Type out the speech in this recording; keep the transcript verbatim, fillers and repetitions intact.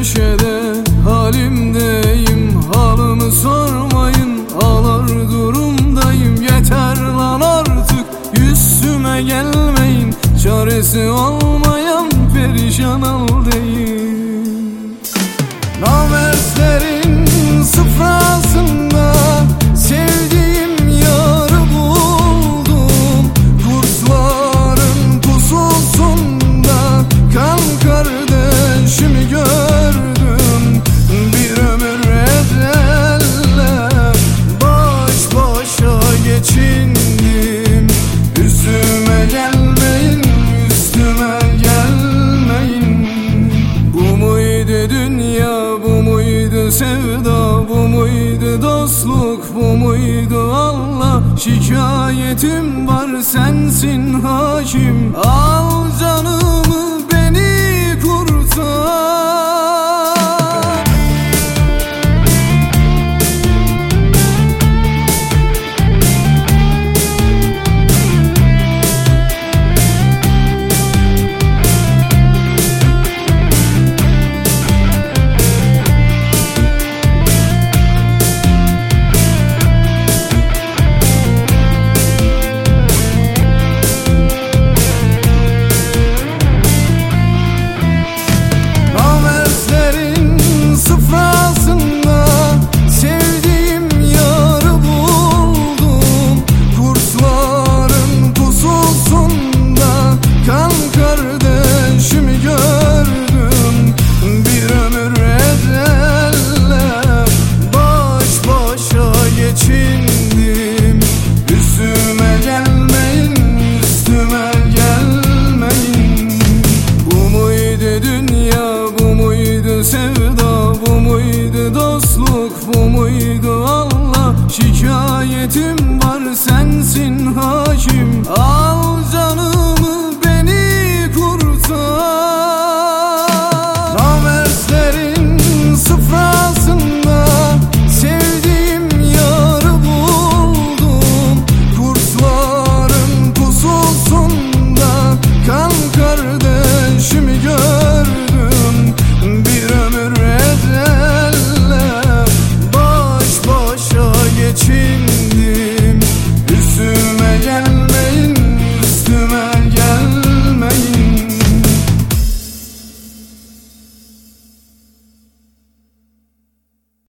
köşede halimdeyim, halımı sormayın, ağlar durumdayım. Yeter lan artık, üstüme gelmeyin, çaresi olmayan perişan haldeyim. Namertlerin sıfrasında sevdiğim yarı buldum. Kurtların pususunda kan kardeşimi gördüm. Bir ömür ederle baş başa geçindim. Üstüme gelmeyin, üstüme gelmeyin. Bu muydu dünya, bu muydu sevda, bu muydu dostluk, bu muydu Allah? Şikayetim var, sensin hakim. Al